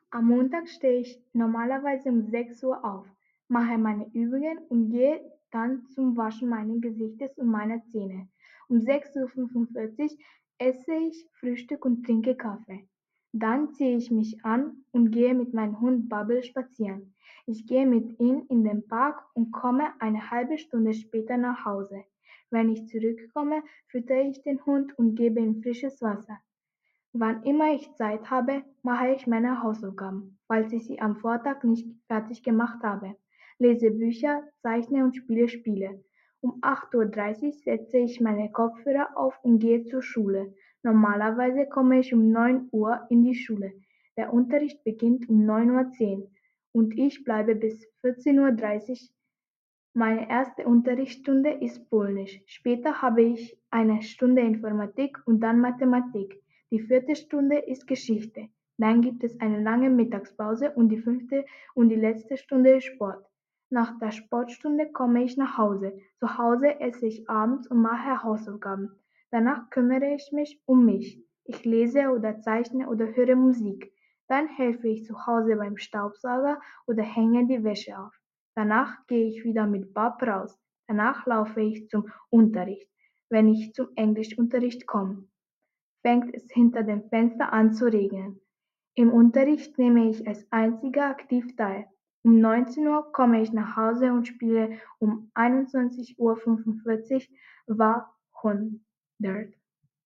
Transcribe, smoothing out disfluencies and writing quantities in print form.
Am Montag stehe ich normalerweise um 6 Uhr auf, mache meine Übungen und gehe dann zum Waschen meines Gesichtes und meiner Zähne. Um 6:45 Uhr esse ich Frühstück und trinke Kaffee. Dann ziehe ich mich an und gehe mit meinem Hund Bubble spazieren. Ich gehe mit ihm in den Park und komme eine halbe Stunde später nach Hause. Wenn ich zurückkomme, füttere ich den Hund und gebe ihm frisches Wasser. Wann immer ich Zeit habe, mache ich meine Hausaufgaben, falls ich sie am Vortag nicht fertig gemacht habe, lese Bücher, zeichne und spiele Spiele. Um 8:30 Uhr setze ich meine Kopfhörer auf und gehe zur Schule. Normalerweise komme ich um 9 Uhr in die Schule. Der Unterricht beginnt um 9:10 Uhr und ich bleibe bis 14:30 Uhr. Meine erste Unterrichtsstunde ist Polnisch. Später habe ich eine Stunde Informatik und dann Mathematik. Die vierte Stunde ist Geschichte. Dann gibt es eine lange Mittagspause und die fünfte und die letzte Stunde ist Sport. Nach der Sportstunde komme ich nach Hause. Zu Hause esse ich abends und mache Hausaufgaben. Danach kümmere ich mich um mich. Ich lese oder zeichne oder höre Musik. Dann helfe ich zu Hause beim Staubsauger oder hänge die Wäsche auf. Danach gehe ich wieder mit Bob raus. Danach laufe ich zum Unterricht. Wenn ich zum Englischunterricht komme, fängt es hinter dem Fenster an zu regnen. Im Unterricht nehme ich als einziger aktiv teil. Um 19 Uhr komme ich nach Hause und spiele um 21:45 Uhr war 100.